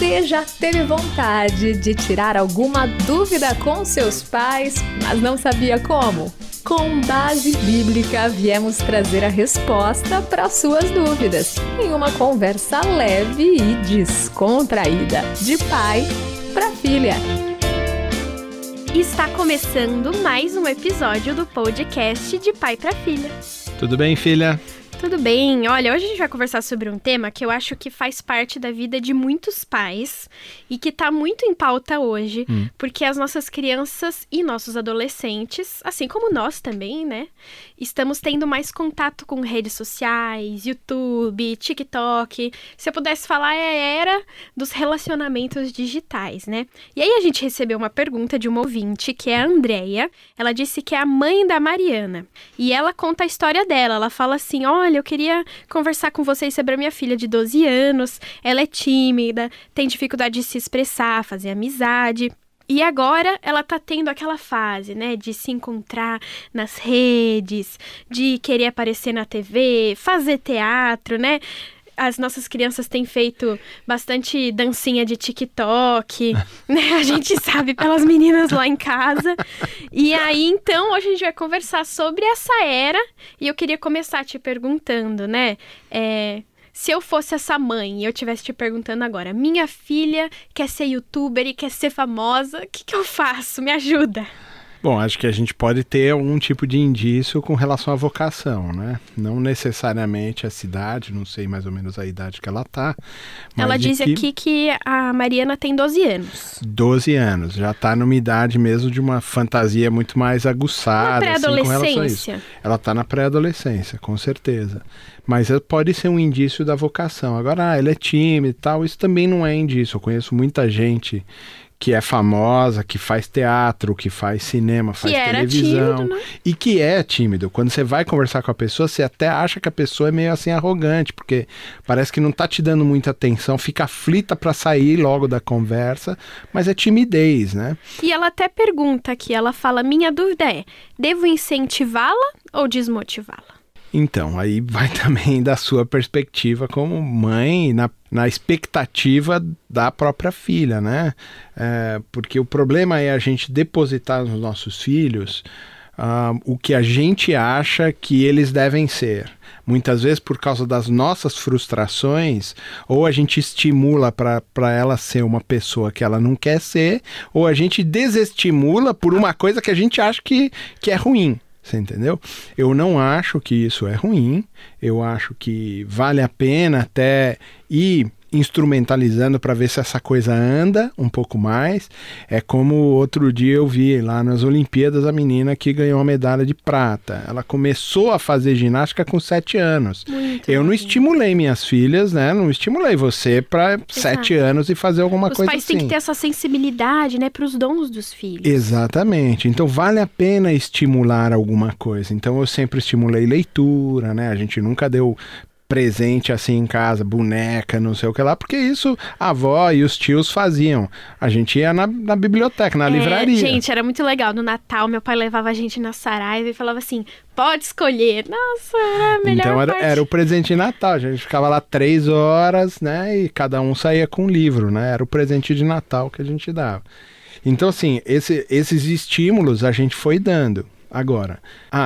Você já teve vontade de tirar alguma dúvida com seus pais, mas não sabia como? Com base bíblica, viemos trazer a resposta para suas dúvidas, em uma conversa leve e descontraída, de pai para filha. Está começando mais um episódio do podcast de pai para filha. Tudo bem, filha? Tudo bem. Olha, hoje a gente vai conversar sobre um tema que eu acho que faz parte da vida de muitos pais e que tá muito em pauta hoje, porque as nossas crianças e nossos adolescentes, assim como nós também, né, estamos tendo mais contato com redes sociais, YouTube, TikTok. Se eu pudesse falar, é a era dos relacionamentos digitais, né? E aí a gente recebeu uma pergunta de uma ouvinte, que é a Andrea. Ela disse que é a mãe da Mariana. E ela conta a história dela. Ela fala assim, olha, eu queria conversar com vocês sobre a minha filha de 12 anos. Ela é tímida, tem dificuldade de se expressar, fazer amizade. E agora ela tá tendo aquela fase, né, de se encontrar nas redes, de querer aparecer na TV, fazer teatro, né? As nossas crianças têm feito bastante dancinha de TikTok, né? A gente sabe pelas meninas lá em casa. E aí, então, hoje a gente vai conversar sobre essa era. E eu queria começar te perguntando, né? Se eu fosse essa mãe e eu estivesse te perguntando agora, minha filha quer ser youtuber e quer ser famosa, o que eu faço? Me ajuda. Bom, acho que a gente pode ter algum tipo de indício com relação à vocação, né? Não necessariamente a cidade, não sei mais ou menos a idade que ela tá. Ela diz aqui que a Mariana tem 12 anos. 12 anos, já tá numa idade mesmo de uma fantasia muito mais aguçada. Na pré-adolescência. Assim, com relação a isso. Ela tá na pré-adolescência, com certeza. Mas pode ser um indício da vocação. Agora, ela é tímida e tal, isso também não é indício. Eu conheço muita gente que é famosa, que faz teatro, que faz cinema, faz televisão. Tímido, né? E que é tímido. Quando você vai conversar com a pessoa, você até acha que a pessoa é meio assim arrogante, porque parece que não tá te dando muita atenção, fica aflita para sair logo da conversa, mas é timidez, né? E ela até pergunta aqui, ela fala, minha dúvida é, devo incentivá-la ou desmotivá-la? Então, aí vai também da sua perspectiva como mãe, na expectativa da própria filha, né? Porque o problema é a gente depositar nos nossos filhos o que a gente acha que eles devem ser. Muitas vezes por causa das nossas frustrações, ou a gente estimula para ela ser uma pessoa que ela não quer ser, ou a gente desestimula por uma coisa que a gente acha que é ruim. Você entendeu? Eu não acho que isso é ruim, eu acho que vale a pena até ir instrumentalizando para ver se essa coisa anda um pouco mais. É como outro dia eu vi lá nas Olimpíadas a menina que ganhou a medalha de prata. Ela começou a fazer ginástica com 7 anos. Eu não estimulei minhas filhas, né? Não estimulei você para 7 anos e fazer alguma coisa assim. Os pais têm que ter essa sensibilidade, né, para os dons dos filhos. Exatamente. Então vale a pena estimular alguma coisa. Então eu sempre estimulei leitura, né? A gente nunca deu presente assim em casa, boneca, não sei o que lá, porque isso a avó e os tios faziam. A gente ia na biblioteca, na livraria. Gente, era muito legal. No Natal, meu pai levava a gente na Saraiva e falava assim, pode escolher. Nossa, era a melhor então, parte. Era o presente de Natal. A gente ficava lá 3 horas, né, e cada um saía com um livro, né? Era o presente de Natal que a gente dava. Então, assim, esses estímulos a gente foi dando. Agora,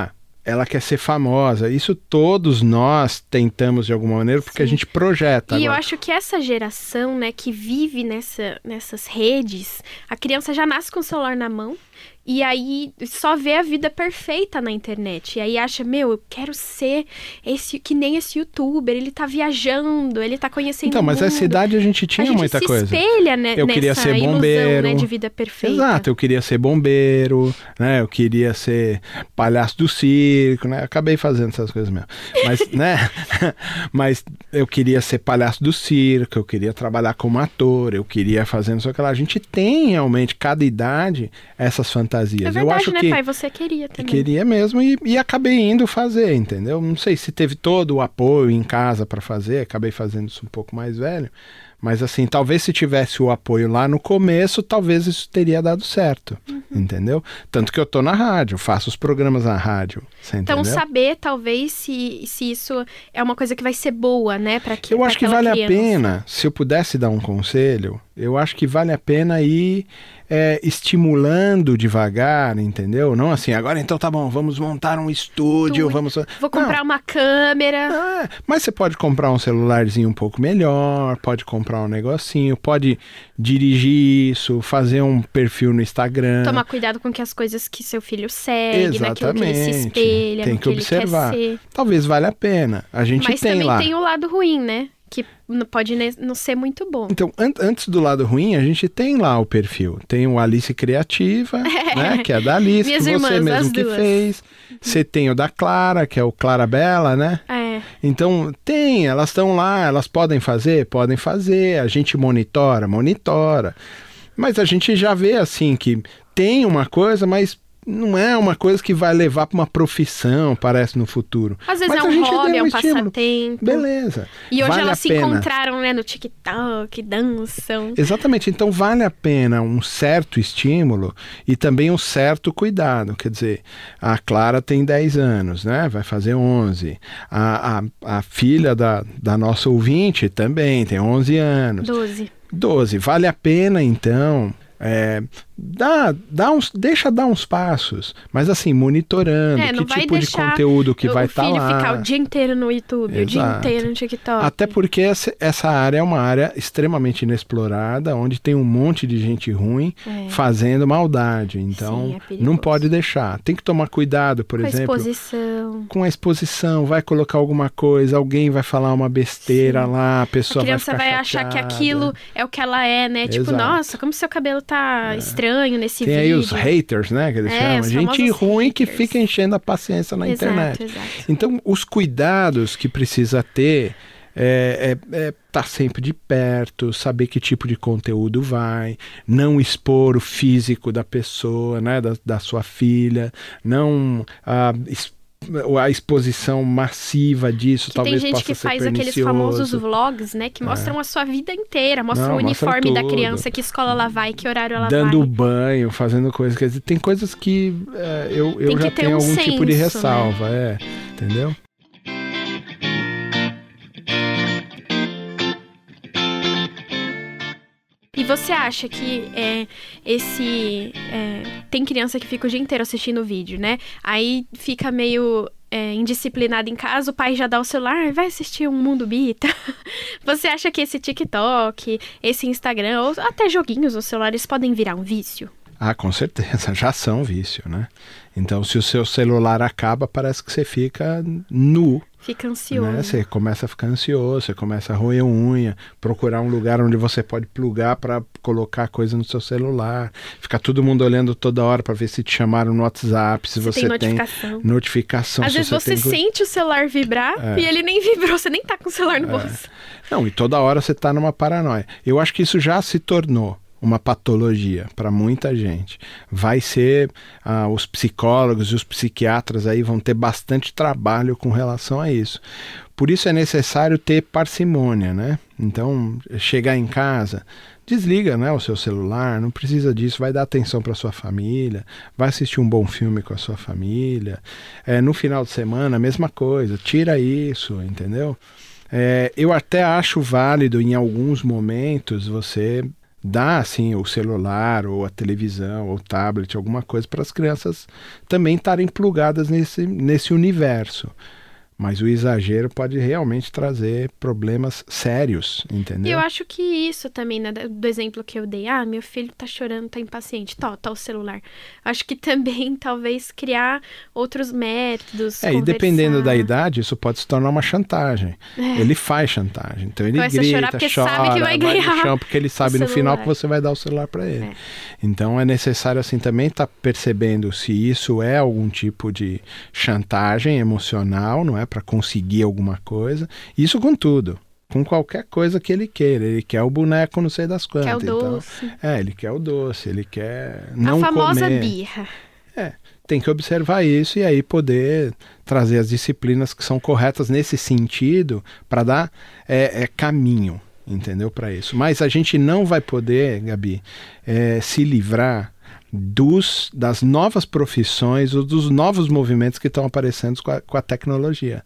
ela quer ser famosa. Isso todos nós tentamos de alguma maneira, porque a gente projeta. E eu acho que essa geração, né, que vive nessas redes, a criança já nasce com o celular na mão e aí só vê a vida perfeita na internet. E aí acha, eu quero ser que nem esse youtuber, ele tá viajando, ele tá conhecendo Então, mas nessa idade a gente tinha muita coisa. A gente se espelha, né, eu queria ser bombeiro, ilusão, né, de vida perfeita. Exato, eu queria ser bombeiro, né, eu queria ser palhaço do circo, né, acabei fazendo essas coisas mesmo. Mas, né, mas eu queria ser palhaço do circo, eu queria trabalhar como ator, eu queria fazer não sei o que lá. A gente tem realmente, cada idade, essas fantasias. É verdade, eu acho né, que pai? Você queria também. Queria mesmo e acabei indo fazer, entendeu? Não sei se teve todo o apoio em casa para fazer, acabei fazendo isso um pouco mais velho, Mas assim, talvez se tivesse o apoio lá no começo, talvez isso teria dado certo, entendeu? Tanto que eu tô na rádio, faço os programas na rádio, você entendeu? Então saber talvez se isso é uma coisa que vai ser boa, né, para que eu acho que vale criança. a pena, se eu pudesse dar um conselho, eu acho que vale a pena ir estimulando devagar, entendeu? Não assim, agora então tá bom, vamos montar um estúdio, Vou comprar uma câmera. Mas você pode comprar um celularzinho um pouco melhor, pode comprar um negocinho, pode dirigir isso, fazer um perfil no Instagram. Tomar cuidado com que as coisas que seu filho segue, Exatamente. naquilo que ele se espelha, tem no que que observar. ele quer ser. Talvez valha a pena. A gente Mas tem também lá. tem o lado ruim, né? Que pode não ser muito bom. Então, antes do lado ruim, a gente tem lá o perfil. Tem o Alice Criativa, né, que é da Alice, Minhas que você irmãs, mesmo as que duas. fez. Você tem o da Clara, que é o Clarabella, né? É. Então, elas estão lá, elas podem fazer, a gente monitora. Mas a gente já vê assim que tem uma coisa, mas não é uma coisa que vai levar para uma profissão, parece, no futuro. Às vezes Mas é a um gente hobby, deu é um estímulo. passatempo. Beleza. E hoje Vale elas a se pena. encontraram, né, no TikTok, dançam. Exatamente, então vale a pena um certo estímulo e também um certo cuidado. Quer dizer, a Clara tem 10 anos, né? Vai fazer 11. A filha da nossa ouvinte também tem 11 anos. 12. Vale a pena, então, deixa dar uns passos, mas assim, monitorando que tipo de conteúdo que vai estar lá. O filho ficar o dia inteiro no YouTube, Exato. o dia inteiro no TikTok. Até porque essa área é uma área extremamente inexplorada, onde tem um monte de gente ruim fazendo maldade. Então, Sim, é não pode deixar. Tem que tomar cuidado, por exemplo. Com a exposição, vai colocar alguma coisa, alguém vai falar uma besteira lá, a pessoa vai ficar chateada. A criança vai achar que aquilo é o que ela é, né? Tipo, nossa, como seu cabelo tá estranho nesse vídeo. Tem aí os haters, né, que eles chamam. Gente ruim haters. Que fica enchendo a paciência na internet. Exato. Então, os cuidados que precisa ter tá sempre de perto, saber que tipo de conteúdo vai, não expor o físico da pessoa, né, da sua filha, não a exposição massiva disso, que talvez tem gente que faz aqueles famosos vlogs, né, que mostram a sua vida inteira, mostram o uniforme da criança, que escola ela vai, que horário ela vai. Dando banho, fazendo coisas, quer dizer, tem coisas que eu já tenho algum tipo de ressalva, né? Entendeu? E você acha que tem criança que fica o dia inteiro assistindo o vídeo, né? Aí fica meio indisciplinado em casa, o pai já dá o celular, vai assistir um Mundo Bita. Você acha que esse TikTok, esse Instagram, ou até joguinhos nos celulares podem virar um vício? Ah, com certeza, já são vício, né? Então, se o seu celular acaba, parece que você fica nu. Fica ansioso. Né? Você começa a ficar ansioso, você começa a roer unha, procurar um lugar onde você pode plugar para colocar coisa no seu celular. Fica todo mundo olhando toda hora para ver se te chamaram no WhatsApp, se você tem notificação. Às vezes você sente o celular vibrar e ele nem vibrou, você nem tá com o celular no bolso. Não, e toda hora você tá numa paranoia. Eu acho que isso já se tornou uma patologia para muita gente. Vai ser, os psicólogos e os psiquiatras aí vão ter bastante trabalho com relação a isso. Por isso é necessário ter parcimônia, né? Então, chegar em casa, desliga, né, o seu celular, não precisa disso, vai dar atenção para sua família, vai assistir um bom filme com a sua família. No final de semana, a mesma coisa, tira isso, entendeu? Eu até acho válido, em alguns momentos, você dá assim o celular ou a televisão ou o tablet, alguma coisa para as crianças também estarem plugadas nesse universo. Mas o exagero pode realmente trazer problemas sérios, entendeu? E eu acho que isso também, né, do exemplo que eu dei, meu filho tá chorando, tá impaciente, tá o celular. Acho que também talvez criar outros métodos, e dependendo da idade, isso pode se tornar uma chantagem. Ele faz chantagem, então ele grita, chora, sabe que vai ganhar no chão, porque ele sabe no final que você vai dar o celular para ele. Então é necessário assim também estar percebendo se isso é algum tipo de chantagem emocional, não é? Para conseguir alguma coisa. Isso com tudo. Com qualquer coisa que ele queira. Ele quer o boneco não sei das quantas. Quer o doce. Então, ele quer o doce. Ele quer não comer. A famosa birra. Tem que observar isso e aí poder trazer as disciplinas que são corretas nesse sentido para dar caminho. entendeu? Para isso. Mas a gente não vai poder, Gabi, se livrar das novas profissões ou dos novos movimentos que estão aparecendo com a tecnologia.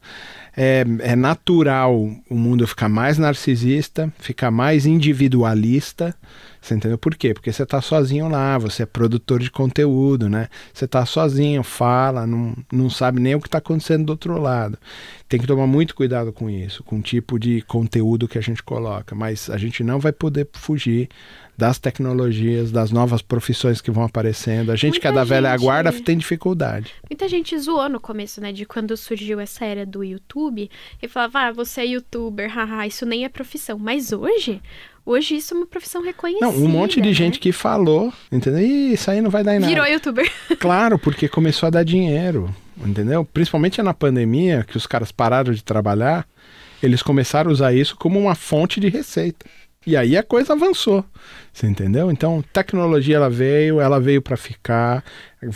É natural o mundo ficar mais narcisista, ficar mais individualista. Você entendeu por quê? Porque você está sozinho lá, você é produtor de conteúdo, né? Você está sozinho, fala, não sabe nem o que está acontecendo do outro lado. Tem que tomar muito cuidado com isso, com o tipo de conteúdo que a gente coloca. Mas a gente não vai poder fugir das tecnologias, das novas profissões que vão aparecendo. A gente que é da velha guarda tem dificuldade. Muita gente zoou no começo, né? De quando surgiu essa era do YouTube. E falava, você é youtuber, haha, isso nem é profissão. Mas hoje isso é uma profissão reconhecida. Não, um monte de gente que falou, entendeu? Ih, isso aí não vai dar em nada. Virou youtuber. Claro, porque começou a dar dinheiro, entendeu? Principalmente na pandemia, que os caras pararam de trabalhar, eles começaram a usar isso como uma fonte de receita. E aí a coisa avançou, você entendeu? Então, tecnologia ela veio para ficar,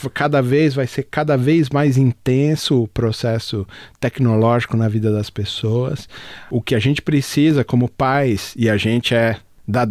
vai ser cada vez mais intenso o processo tecnológico na vida das pessoas. O que a gente precisa como pais, e a gente é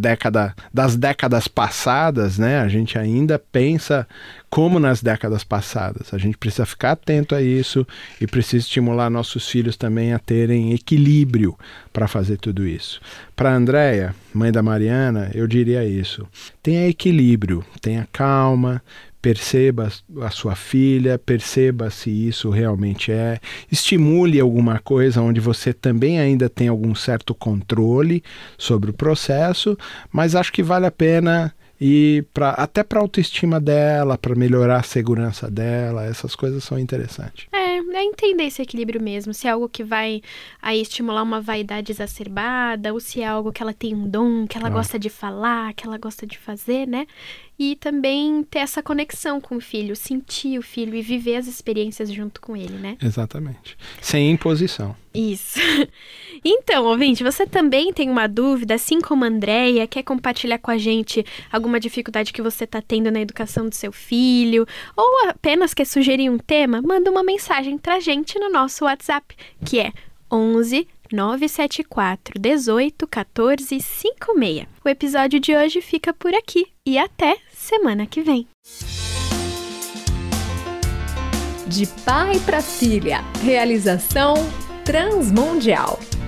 das décadas passadas, né? A gente ainda pensa como nas décadas passadas. A gente precisa ficar atento a isso e precisa estimular nossos filhos também a terem equilíbrio para fazer tudo isso. Para a Andréia, mãe da Mariana, eu diria isso. Tenha equilíbrio, tenha calma, perceba a sua filha, perceba se isso realmente estimule alguma coisa onde você também ainda tem algum certo controle sobre o processo, mas acho que vale a pena ir até para a autoestima dela, para melhorar a segurança dela, essas coisas são interessantes. É entender esse equilíbrio mesmo, se é algo que vai aí estimular uma vaidade exacerbada, ou se é algo que ela tem um dom, que ela gosta de falar, que ela gosta de fazer, né? E também ter essa conexão com o filho, sentir o filho e viver as experiências junto com ele, né? Exatamente. Sem imposição. Isso. Então, ouvinte, você também tem uma dúvida, assim como a Andréia, quer compartilhar com a gente alguma dificuldade que você está tendo na educação do seu filho, ou apenas quer sugerir um tema, manda uma mensagem pra gente no nosso WhatsApp, que é 11 974 18 14 56. O episódio de hoje fica por aqui e até semana que vem. De pai para filha, realização Transmundial.